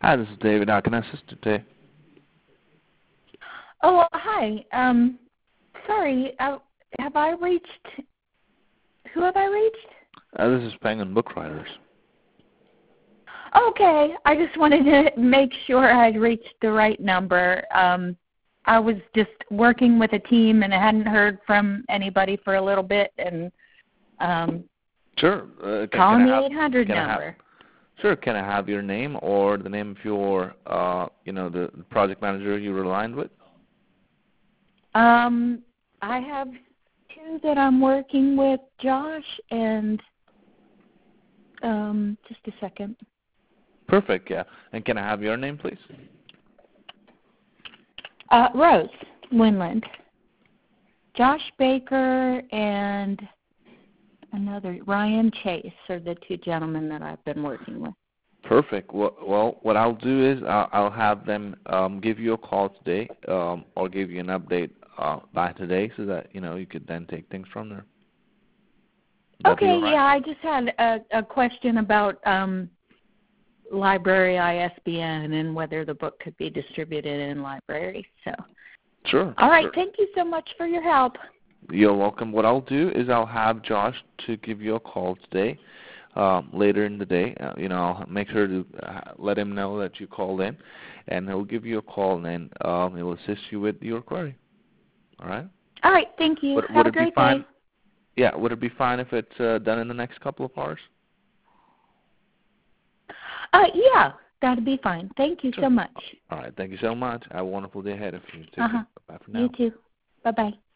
Hi, this is David. How can I assist you today? Oh, hi. Sorry, have I reached, who have I reached? This is Penguin Book Writers. Okay, I just wanted to make sure I'd reached the right number. I was just working with a team and I hadn't heard from anybody for a little bit and Sure. calling the 800 number. Sure. Can I have your name or the name of your, the project manager you were aligned with? I have two that I'm working with, Josh and just a second. Perfect, yeah. And can I have your name, please? Rose Winland. Josh Baker and another, Ryan Chase, are the two gentlemen that I've been working with. Perfect. Well, what I'll do is I'll have them give you a call today or give you an update by today so that, you could then take things from there. Okay, yeah, I just had a question about library ISBN and whether the book could be distributed in libraries. So. Sure. All right, sure. Thank you so much for your help. You're welcome. What I'll do is I'll have Josh to give you a call today, later in the day. I'll make sure to let him know that you called in, and he'll give you a call, and then he'll assist you with your query. All right? All right, thank you. Have a great day. Yeah, would it be fine if it's done in the next couple of hours? Yeah, that'd be fine. Thank you so much. All right, thank you so much. Have a wonderful day ahead of you. Take care. Bye for now. You too. Bye-bye.